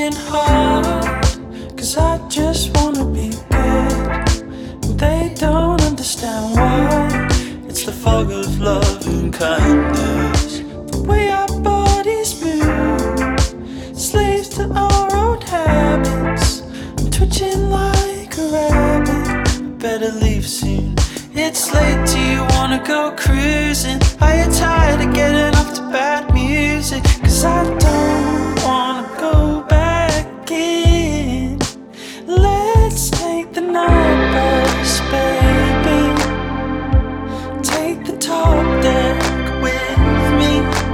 working hard, 'cause I just wanna be good. And they don't understand why. It's the fog of love and kindness, the way our bodies move, slaves to our old habits. I'm twitching like a rabbit, better leave soon. It's late, do you wanna go cruising? Are you tired of getting off to bad music? 'Cause I don't wanna go back in. Let's take the night bus, baby. Take the top deck with me.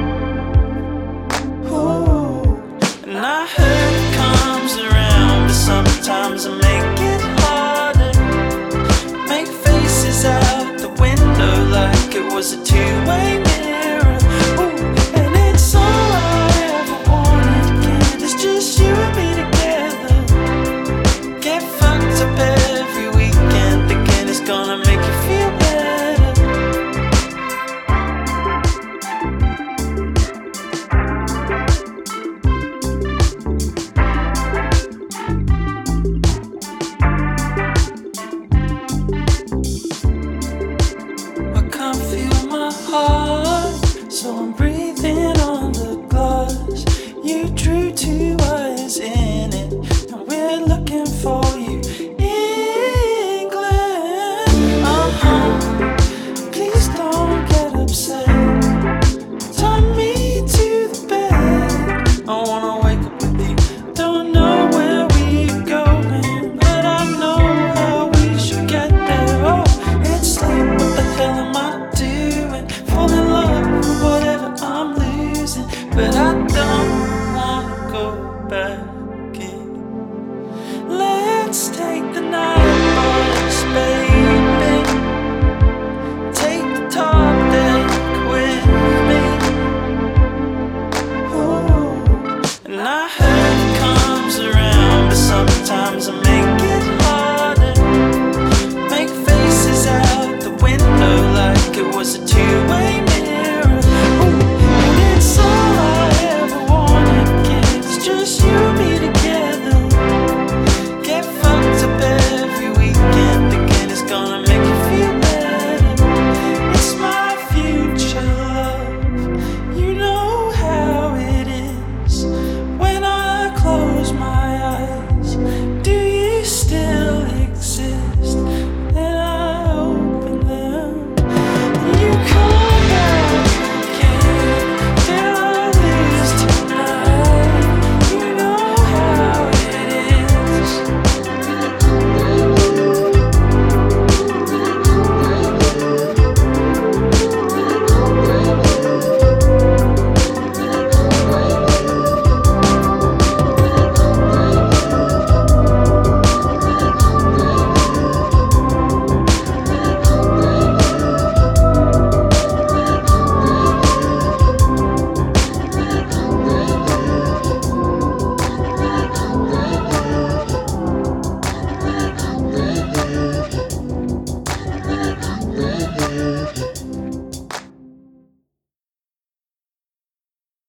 Ooh. And I heard it comes around, but sometimes I make it harder. Make faces out the window like it was a two-way mirror. Ooh. And it's all I ever wanted, kid. It's just you and me together. Get fucked up every weekend, thinking it's gonna make you feel better. I can't feel my heart, so I'm breathing on the glass. You drew two eyes in it, and we're looking for you, England. Please don't get upset. Tie me to the bed. I wanna wake up with you. Don't know where we're going, but I know how we should get there. Oh, it's late. What the hell am I doing? Fall in love with whatever I'm losing, but I don't wanna go back in. Let's take the night bus, baby. Take the top deck with me. Ooh. And I heard it comes around, but sometimes I make it harder. Make faces out the window like it was a two